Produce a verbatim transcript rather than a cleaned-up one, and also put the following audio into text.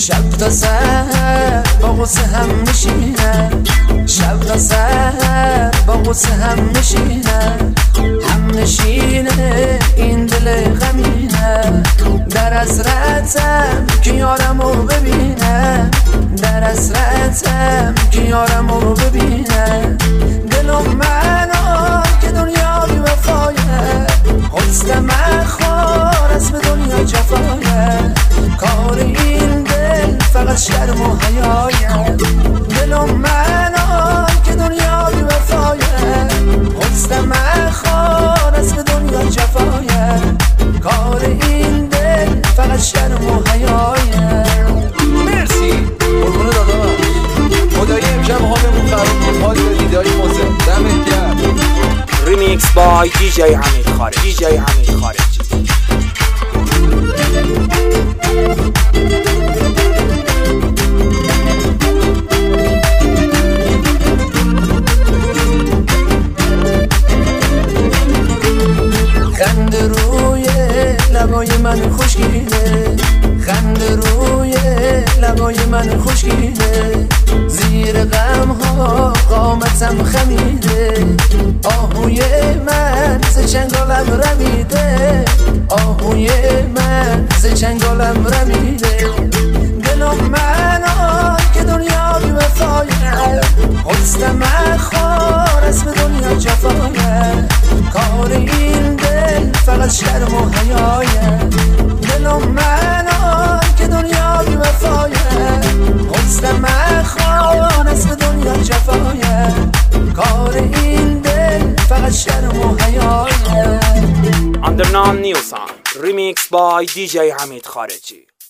شب تا سر با غصه هم میشینم، شب تا سر با غصه هم میشینم، هم نشینه این دل غمینه. در حسرتم که یارمو ببینم، در حسرتم که یارمو ببینم. دلم منو که دنیا بی وفایه، حسن مخوار از به دنیا جفایه. کار این دل فقط شرم و حیایه. دلم منو که دنیا بی وفایه، حسن مخوار از به دنیا جفایه. کار این دل فقط شرم و حیایه. مرسی قربون داداش، خدایی امشب حالمون خراب بود. حال دیداری محسن دمت گرم. ریمیکس بای دی جی حمید خارجی، دی جی حمید خارجی. خنده روی لبای من خوشگیره، خنده روی لبای من خوشگیره. زیر غم ها قامتم خمیده، آهوی من ز چنگالم رمیده، آهوی من ز چنگالم رمیده. دلم منو که دنیا بی وفایه، حسن مخوار از به دنیا جفایه. کار این دل فقط شرم و حیایه. دلم منو که دنیا بی وفایه، حسن مخوار از به دنیا جفایه. کار این دل فقط شرم و حیایه. Under non new song Remix by دی جی حمید خارجی.